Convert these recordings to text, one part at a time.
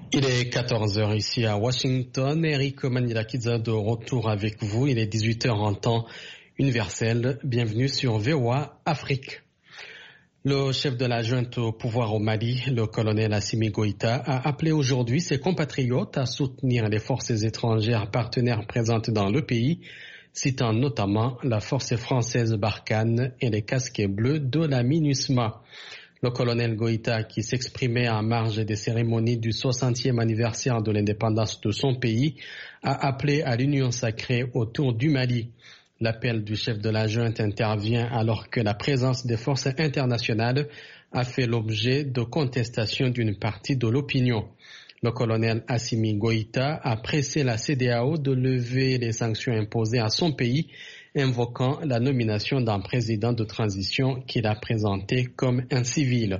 Il est 14 heures ici à Washington. Eric Manilakidza de retour avec vous. Il est 18 heures en temps universel. Bienvenue sur VOA Afrique. Le chef de la junte au pouvoir au Mali, le colonel Assimi Goïta, a appelé aujourd'hui ses compatriotes à soutenir les forces étrangères partenaires présentes dans le pays, citant notamment la force française Barkhane et les casquets bleus de la MINUSMA. Le colonel Goïta, qui s'exprimait en marge des cérémonies du 60e anniversaire de l'indépendance de son pays, a appelé à l'union sacrée autour du Mali. L'appel du chef de la junte intervient alors que la présence des forces internationales a fait l'objet de contestations d'une partie de l'opinion. Le colonel Assimi Goïta a pressé la CEDEAO de lever les sanctions imposées à son pays, invoquant la nomination d'un président de transition qu'il a présenté comme un civil.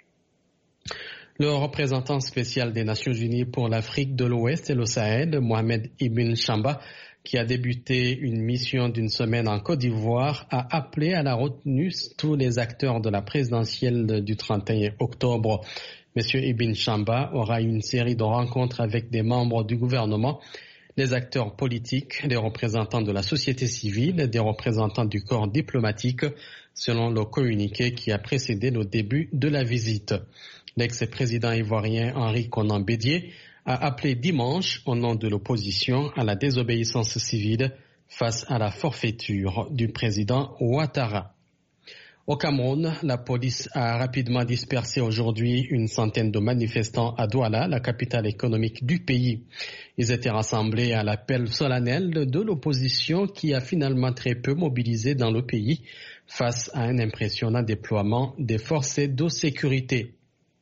Le représentant spécial des Nations Unies pour l'Afrique de l'Ouest et le Sahel, Mohamed Ibn Chamba, qui a débuté une mission d'une semaine en Côte d'Ivoire, a appelé à la retenue tous les acteurs de la présidentielle du 31 octobre. Monsieur Ibn Chamba aura une série de rencontres avec des membres du gouvernement, les acteurs politiques, les représentants de la société civile, des représentants du corps diplomatique, selon le communiqué qui a précédé le début de la visite. L'ex-président ivoirien Henri Konan Bédié a appelé dimanche, au nom de l'opposition, à la désobéissance civile face à la forfaiture du président Ouattara. Au Cameroun, la police a rapidement dispersé aujourd'hui une centaine de manifestants à Douala, la capitale économique du pays. Ils étaient rassemblés à l'appel solennel de l'opposition qui a finalement très peu mobilisé dans le pays face à un impressionnant déploiement des forces de sécurité.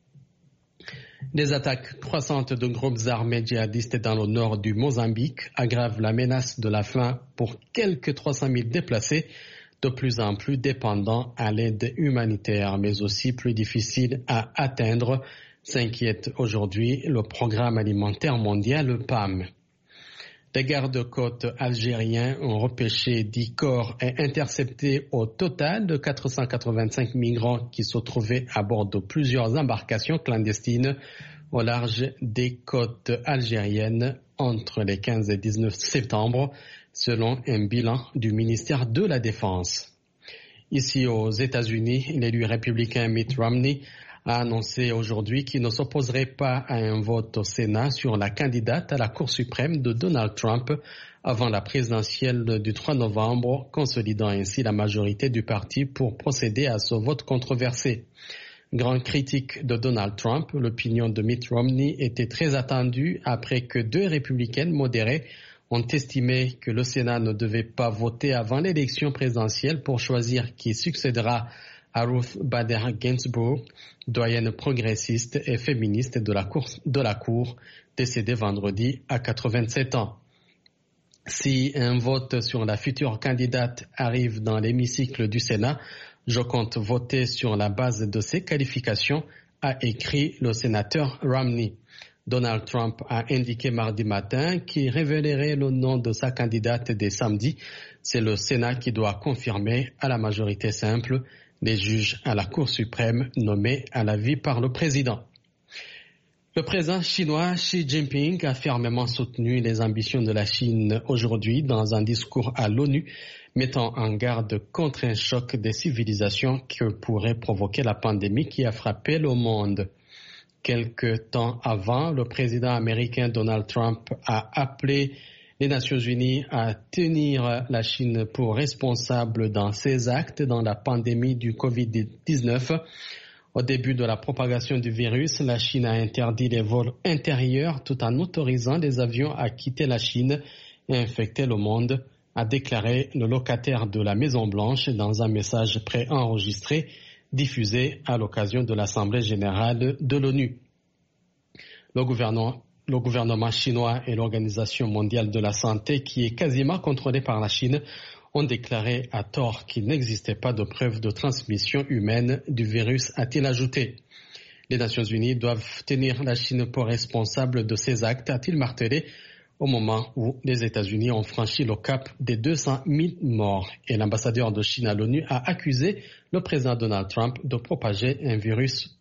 Des attaques croissantes de groupes armés djihadistes dans le nord du Mozambique aggravent la menace de la faim pour quelques 300 000 déplacés, de plus en plus dépendants à l'aide humanitaire, mais aussi plus difficiles à atteindre, s'inquiète aujourd'hui le Programme alimentaire mondial, le PAM. Les gardes-côtes algériens ont repêché 10 corps et intercepté au total de 485 migrants qui se trouvaient à bord de plusieurs embarcations clandestines au large des côtes algériennes entre les 15 et 19 septembre, selon un bilan du ministère de la Défense. Ici aux États-Unis, l'élu républicain Mitt Romney a annoncé aujourd'hui qu'il ne s'opposerait pas à un vote au Sénat sur la candidate à la Cour suprême de Donald Trump avant la présidentielle du 3 novembre, consolidant ainsi la majorité du parti pour procéder à ce vote controversé. Grand critique de Donald Trump, l'opinion de Mitt Romney était très attendue après que 2 républicaines modérées ont estimé que le Sénat ne devait pas voter avant l'élection présidentielle pour choisir qui succédera à Ruth Bader Ginsburg, doyenne progressiste et féministe de la Cour, décédée vendredi à 87 ans. Si un vote sur la future candidate arrive dans l'hémicycle du Sénat, je compte voter sur la base de ses qualifications, a écrit le sénateur Romney. Donald Trump a indiqué mardi matin qu'il révélerait le nom de sa candidate dès samedi. C'est le Sénat qui doit confirmer à la majorité simple les juges à la Cour suprême nommés à la vie par le président. Le président chinois Xi Jinping a fermement soutenu les ambitions de la Chine aujourd'hui dans un discours à l'ONU, mettant en garde contre un choc des civilisations que pourrait provoquer la pandémie qui a frappé le monde. Quelque temps avant, le président américain Donald Trump a appelé les Nations Unies à tenir la Chine pour responsable dans ses actes dans la pandémie du Covid-19. Au début de la propagation du virus, la Chine a interdit les vols intérieurs tout en autorisant les avions à quitter la Chine et infecter le monde, a déclaré le locataire de la Maison-Blanche dans un message préenregistré diffusé à l'occasion de l'Assemblée générale de l'ONU. Le gouvernement chinois et l'Organisation mondiale de la santé, qui est quasiment contrôlée par la Chine, ont déclaré à tort qu'il n'existait pas de preuves de transmission humaine du virus, a-t-il ajouté. Les Nations Unies doivent tenir la Chine pour responsable de ces actes, a-t-il martelé, au moment où les États-Unis ont franchi le cap des 200 000 morts. Et l'ambassadeur de Chine à l'ONU a accusé le président Donald Trump de propager un virus